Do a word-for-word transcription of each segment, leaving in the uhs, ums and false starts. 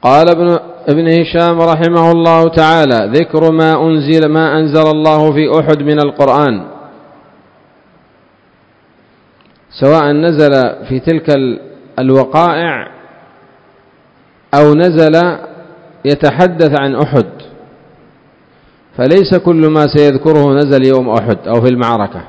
قال ابن, ابن هشام رحمه الله تعالى: ذكر ما أنزل ما أنزل الله في أحد من القرآن، سواء نزل في تلك الوقائع أو نزل يتحدث عن أحد، فليس كل ما سيذكره نزل يوم أحد أو في المعركة.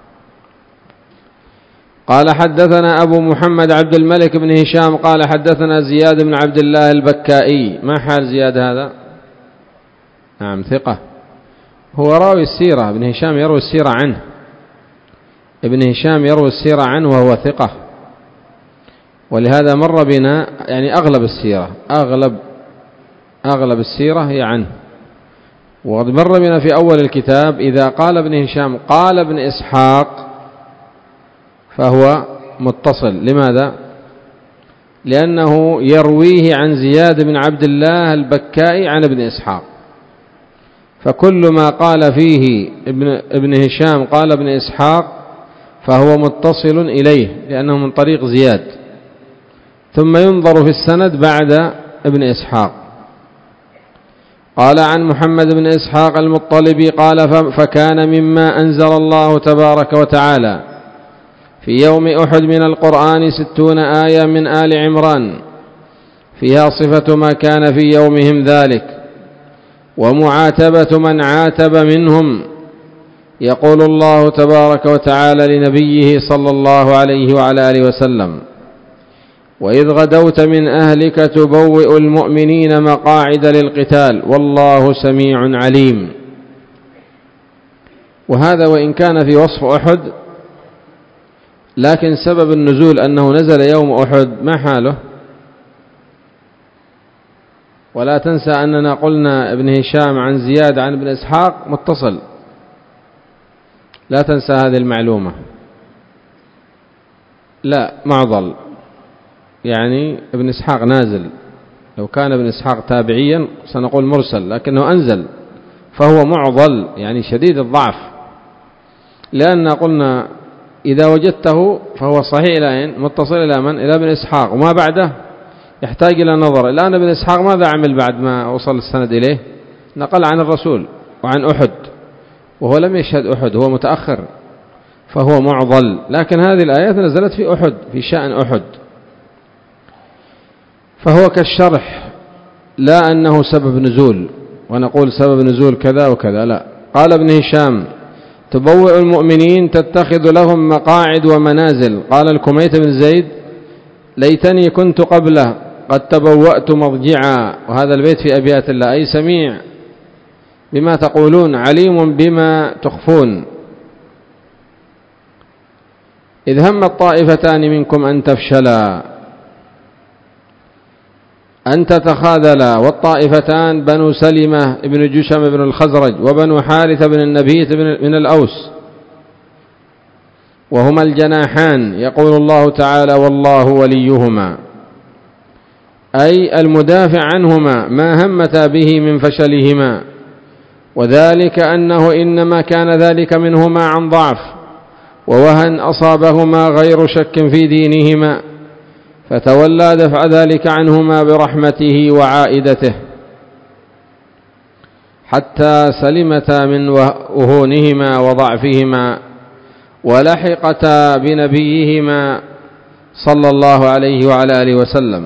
قال: حدثنا أبو محمد عبد الملك بن هشام قال: حدثنا زياد بن عبد الله البكائي. ما حال زياد هذا؟ نعم ثقة، هو راوي السيرة. ابن هشام يروي السيرة عنه ابن هشام يروي السيرة عنه وهو ثقة، ولهذا مر بنا يعني أغلب السيرة أغلب أغلب السيرة هي عنه. وقد مر بنا في أول الكتاب إذا قال ابن هشام قال ابن إسحاق فهو متصل. لماذا؟ لأنه يرويه عن زياد بن عبد الله البكائي عن ابن إسحاق، فكل ما قال فيه ابن, ابن هشام قال ابن إسحاق فهو متصل إليه لأنه من طريق زياد، ثم ينظر في السند بعد ابن إسحاق. قال: عن محمد بن إسحاق المطلبي قال: فكان مما أنزل الله تبارك وتعالى في يوم أحد من القرآن ستون آية من آل عمران فيها صفة ما كان في يومهم ذلك ومعاتبة من عاتب منهم. يقول الله تبارك وتعالى لنبيه صلى الله عليه وعلى آله وسلم: وإذ غدوت من أهلك تبوئ المؤمنين مقاعد للقتال والله سميع عليم. وهذا وإن كان في وصف أحد، لكن سبب النزول أنه نزل يوم أحد ما حاله؟ ولا تنسى أننا قلنا ابن هشام عن زياد عن ابن إسحاق متصل، لا تنسى هذه المعلومة. لا معضل، يعني ابن إسحاق نازل. لو كان ابن إسحاق تابعيا سنقول مرسل، لكنه أنزل فهو معضل يعني شديد الضعف، لأن قلنا إذا وجدته فهو صحيح إلى أين؟ متصل إلى من؟ إلى ابن إسحاق، وما بعده يحتاج إلى نظر. الآن ابن إسحاق ماذا عمل بعد ما وصل السند إليه؟ نقل عن الرسول وعن أحد، وهو لم يشهد أحد، هو متأخر فهو معضل. لكن هذه الآيات نزلت في أحد، في شأن أحد، فهو كالشرح، لا أنه سبب نزول ونقول سبب نزول كذا وكذا، لا. قال ابن هشام: تبوئ المؤمنين تتخذ لهم مقاعد ومنازل. قال الكميت بن زيد: ليتني كنت قبله قد تبوأت مضجعا. وهذا البيت في أبيات الله، أي سميع بما تقولون عليم بما تخفون. إذ هم الطائفتان منكم أن تفشلا أن تتخاذلا، والطائفتان بنو سلمة بن جشم بن الخزرج وبنو حارث بن النبيت من الأوس، وهما الجناحان. يقول الله تعالى: والله وليهما، أي المدافع عنهما ما همتا به من فشلهما، وذلك أنه إنما كان ذلك منهما عن ضعف ووهن أصابهما غير شك في دينهما، فتولى دفع ذلك عنهما برحمته وعائدته حتى سلمتا من وهونهما وضعفهما، ولحقتا بنبيهما صلى الله عليه وعلى آله وسلم.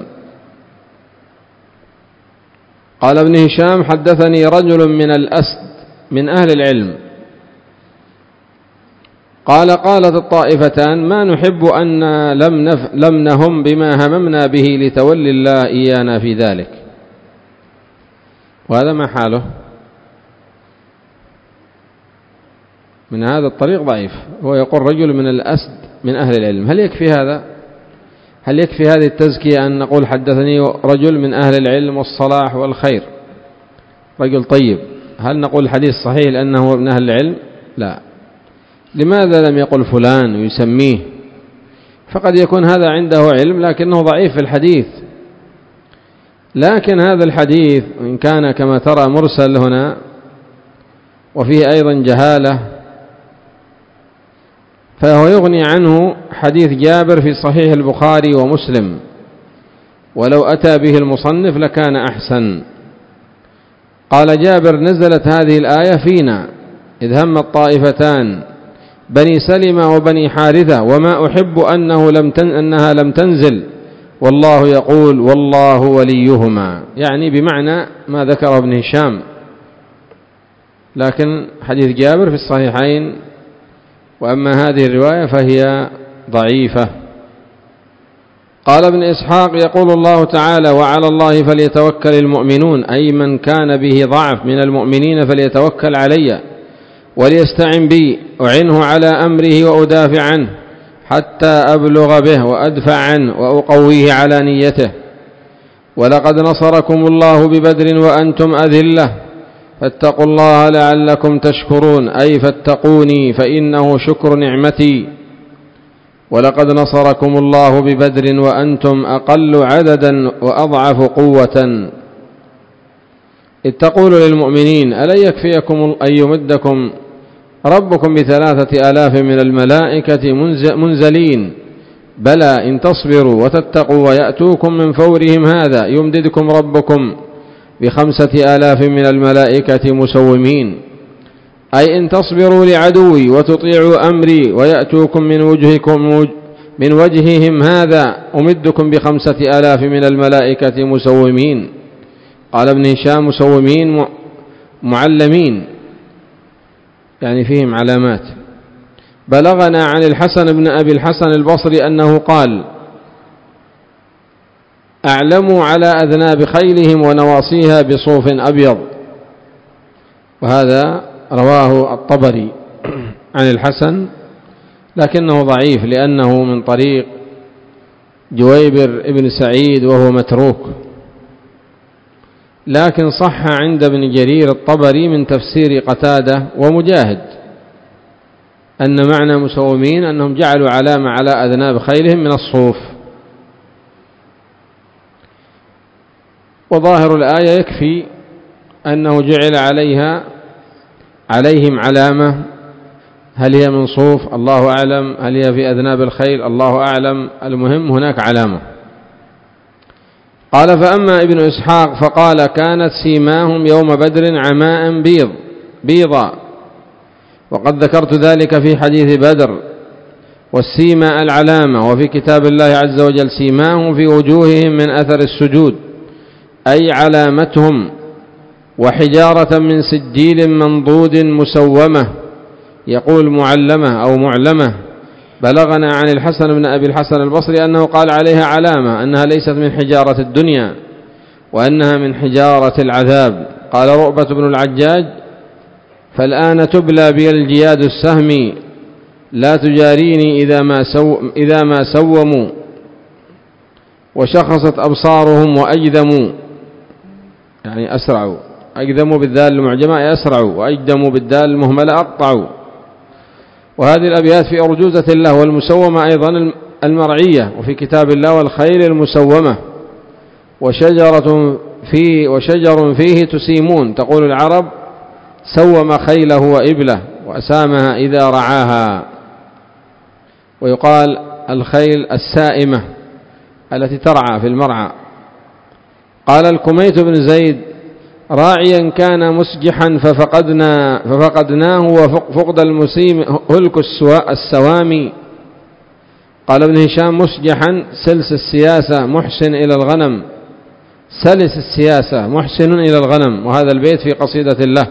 قال ابن هشام: حدثني رجل من الأسد من أهل العلم قال: قالت الطائفتان: ما نحب أن لم, نف... لم نهم بما هممنا به لتولي الله إيانا في ذلك. وهذا ما حاله؟ من هذا الطريق ضعيف. هو يقول رجل من الأسد من أهل العلم. هل يكفي هذا؟ هل يكفي هذه التزكية أن نقول حدثني رجل من أهل العلم والصلاح والخير، رجل طيب؟ هل نقول الحديث صحيح لأنه من أهل العلم؟ لا. لماذا لم يقل فلان ويسميه؟ فقد يكون هذا عنده علم لكنه ضعيف في الحديث. لكن هذا الحديث إن كان كما ترى مرسل هنا وفيه أيضا جهالة، فهو يغني عنه حديث جابر في صحيح البخاري ومسلم ولو أتى به المصنف لكان أحسن. قال جابر: نزلت هذه الآية فينا إذ هم الطائفتان بني سلمة وبني حارثة وما أحب أنه لم تن أنها لم تنزل والله يقول والله وليهما، يعني بمعنى ما ذكره ابن هشام، لكن حديث جابر في الصحيحين، وأما هذه الرواية فهي ضعيفة. قال ابن إسحاق: يقول الله تعالى: وعلى الله فليتوكل المؤمنون، أي من كان به ضعف من المؤمنين فليتوكل علي وليستعن بي أعنه على أمره وأدافع عنه حتى أبلغ به وأدفع عنه وأقويه على نيته. ولقد نصركم الله ببدر وأنتم أذلة فاتقوا الله لعلكم تشكرون، أي فاتقوني فإنه شكر نعمتي. ولقد نصركم الله ببدر وأنتم أقل عددا وأضعف قوة. إذ تقول للمؤمنين: ألن يكفيكم أن يمدكم ربكم بثلاثة آلاف من الملائكة منزلين؟ بلى إن تصبروا وتتقوا ويأتوكم من فورهم هذا يمددكم ربكم بخمسة آلاف من الملائكة مسومين. أي إن تصبروا لعدوي وتطيعوا أمري ويأتوكم من وجهكم من وجههم هذا أمدكم بخمسة آلاف من الملائكة مسومين. قال ابن هشام: مسومين معلمين، يعني فيهم علامات. بلغنا عن الحسن بن أبي الحسن البصري أنه قال: أعلموا على أذناب خيلهم ونواصيها بصوف أبيض. وهذا رواه الطبري عن الحسن، لكنه ضعيف لأنه من طريق جويبر ابن سعيد وهو متروك، لكن صح عند ابن جرير الطبري من تفسير قتادة ومجاهد أن معنى مسومين أنهم جعلوا علامة على أذناب خيلهم من الصوف. وظاهر الآية يكفي أنه جعل عليها عليهم علامة، هل هي من صوف الله أعلم، هل هي في أذناب الخيل الله أعلم، المهم هناك علامة. قال: فأما ابن إسحاق فقال: كانت سيماهم يوم بدر عماء بيض بيضا، وقد ذكرت ذلك في حديث بدر. والسيما العلامة، وفي كتاب الله عز وجل: سيماهم في وجوههم من أثر السجود، أي علامتهم. وحجارة من سجيل منضود مسومة، يقول معلمة أو معلمة. بلغنا عن الحسن بن أبي الحسن البصري أنه قال عليها علامة أنها ليست من حجارة الدنيا وأنها من حجارة العذاب. قال رؤبة بن العجاج: فالآن تبلى بي الجياد السهم لا تجاريني إذا ما, سو إذا ما سوموا. وشخصت أبصارهم وأجدموا، يعني أسرعوا. أجدموا بالدال المعجمة أسرعوا، وأجدموا بالدال المهملة أقطعوا. وهذه الأبيات في أرجوزة الله. والمسومة أيضا المرعية، وفي كتاب الله: والخيل المسومة وشجرة فيه, وشجر فيه تسيمون. تقول العرب: سوم خيله وإبله وأسامها إذا رعاها. ويقال الخيل السائمة التي ترعى في المرعى. قال الكميت بن زيد: راعيا كان مسجحا ففقدنا ففقدناه وفقد المسيم هلك السوامي. قال ابن هشام: مسجحا سلس السياسة محسن إلى الغنم، سلس السياسة محسن إلى الغنم. وهذا البيت في قصيدة الله،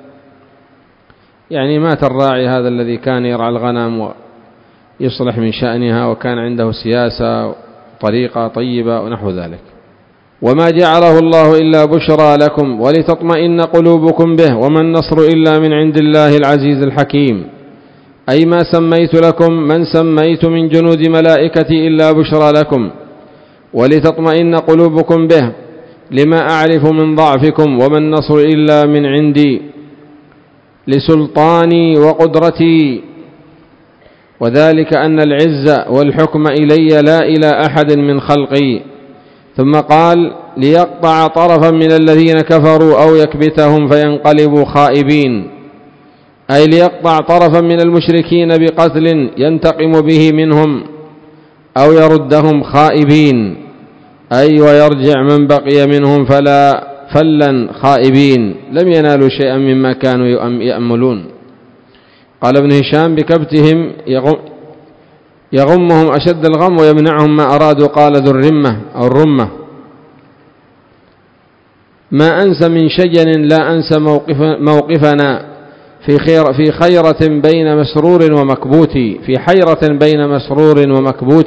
يعني مات الراعي هذا الذي كان يرعى الغنم ويصلح من شأنها وكان عنده سياسة طريقة طيبة ونحو ذلك. وما جعله الله إلا بشرى لكم ولتطمئن قلوبكم به، وما النصر إلا من عند الله العزيز الحكيم. أي ما سميت لكم من سميت من جنود ملائكتي إلا بشرى لكم ولتطمئن قلوبكم به، لما أعرف من ضعفكم. وما النصر إلا من عندي لسلطاني وقدرتي، وذلك أن العزة والحكم إلي لا إلى أحد من خلقي. ثم قال: ليقطع طرفا من الذين كفروا أو يكبتهم فينقلبوا خائبين، أي ليقطع طرفا من المشركين بقتل ينتقم به منهم أو يردهم خائبين. أي ويرجع من بقي منهم فلا فلا خائبين لم ينالوا شيئا مما كانوا يأملون. قال ابن هشام بكبتهم يغمهم أشد الغم ويمنعهم ما أرادوا. قال ذو الرمة أو الرمة ما أنسى من شجن لا أنسى موقف موقفنا في خير في خيرة بين مسرور ومكبوت في حيرة بين مسرور ومكبوت.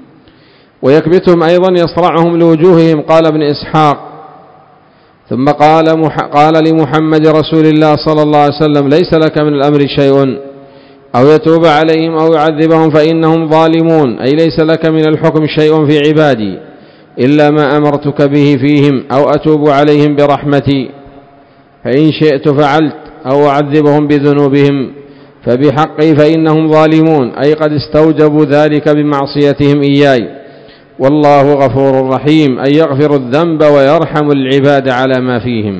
ويكبتهم أيضا يصرعهم لوجوههم. قال ابن إسحاق ثم قال مح قال لمحمد رسول الله صلى الله عليه وسلم ليس لك من الأمر شيء أو يتوب عليهم أو يعذبهم فإنهم ظالمون، أي ليس لك من الحكم شيء في عبادي إلا ما أمرتك به فيهم أو أتوب عليهم برحمتي، فإن شئت فعلت أو أعذبهم بذنوبهم فبحقي فإنهم ظالمون، أي قد استوجبوا ذلك بمعصيتهم إياي، والله غفور رحيم، أي يغفر الذنب ويرحم العباد على ما فيهم.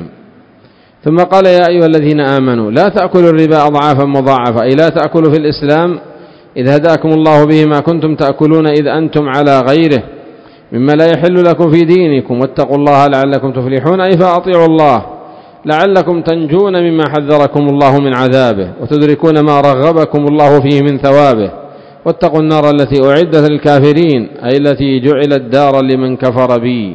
ثم قال يا أيها الذين آمنوا لا تأكلوا الربا أضعافا مضاعفة، أي لا تأكلوا في الإسلام إذ هداكم الله به ما كنتم تأكلون إذ أنتم على غيره مما لا يحل لكم في دينكم، واتقوا الله لعلكم تفلحون، أي فأطيعوا الله لعلكم تنجون مما حذركم الله من عذابه وتدركون ما رغبكم الله فيه من ثوابه، واتقوا النار التي أعدت للكافرين، أي التي جعلت دارا لمن كفر بي.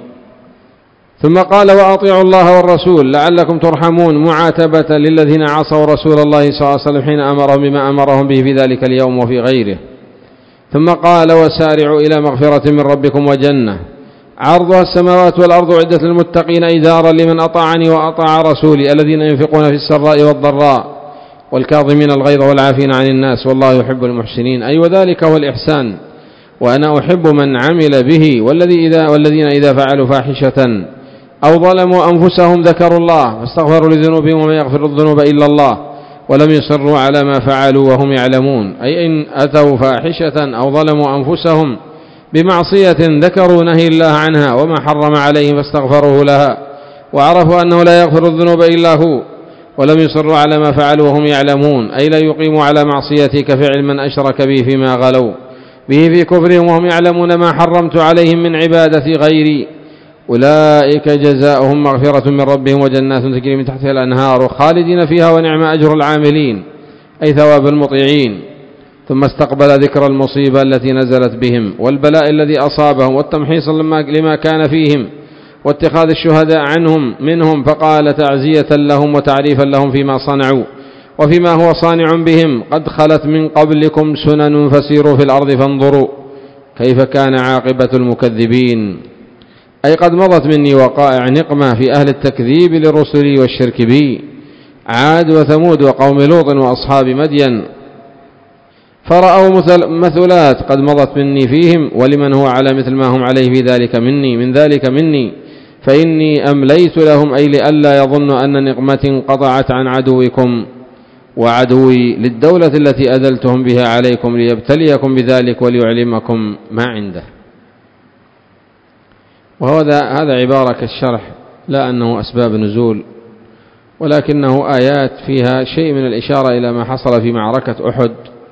ثم قال وأطيعوا الله والرسول لعلكم ترحمون، معاتبة للذين عصوا رسول الله صلى الله عليه وسلم حين أمرهم بما أمرهم به في ذلك اليوم وفي غيره. ثم قال وسارعوا إلى مغفرة من ربكم وجنة عرضها السماوات والأرض عدة للمتقين، أي دارا لمن أطاعني وأطاع رسولي الذين ينفقون في السراء والضراء والكاظمين الغيظ والعافين عن الناس والله يحب المحسنين، أي وذلك هو الإحسان، وأنا أحب من عمل به. والذي إذا والذين إذا فعلوا فاحشة أو ظلموا أنفسهم ذكروا الله فاستغفروا لذنوبهم وما يغفر الذنوب إلا الله ولم يصروا على ما فعلوا وهم يعلمون، أي إن أتوا فاحشة أو ظلموا أنفسهم بمعصية ذكروا نهي الله عنها وما حرم عليهم فاستغفروه لها وعرفوا أنه لا يغفر الذنوب إلا هو ولم يصروا على ما فعلوا وهم يعلمون، أي لا يقيموا على معصيتي كفعل من أشرك بي فيما غلوا به في كفرهم وهم يعلمون ما حرمت عليهم من عبادة غيري، أولئك جزاؤهم مغفرة من ربهم وجنات تجري من تحتها الأنهار خالدين فيها ونعم أجر العاملين، أي ثواب المطيعين. ثم استقبل ذكر المصيبة التي نزلت بهم والبلاء الذي أصابهم والتمحيص لما كان فيهم واتخاذ الشهداء عنهم منهم، فقال تعزية لهم وتعريفا لهم فيما صنعوا وفيما هو صانع بهم قد خلت من قبلكم سنن فسيروا في الأرض فانظروا كيف كان عاقبة المكذبين، أي قد مضت مني وقائع نقمة في أهل التكذيب لرسلي والشرك بي، عاد وثمود وقوم لوط وأصحاب مدين، فرأوا مثلات قد مضت مني فيهم ولمن هو على مثل ما هم عليه في ذلك مني من ذلك مني، فإني أمليت لهم، أي لئلا يظن أن نقمتي انقطعت عن عدوكم وعدوي للدولة التي أذلتهم بها عليكم ليبتليكم بذلك وليعلمكم ما عنده. وهذا هذا عبارة كالشرح، لا أنه أسباب نزول، ولكنه آيات فيها شيء من الإشارة إلى ما حصل في معركة أحد،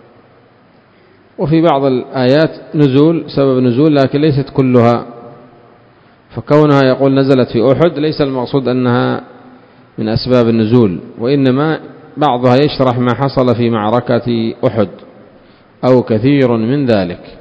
وفي بعض الآيات نزول سبب نزول لكن ليست كلها، فكونها يقول نزلت في أحد ليس المقصود أنها من أسباب النزول، وإنما بعضها يشرح ما حصل في معركة أحد أو كثير من ذلك.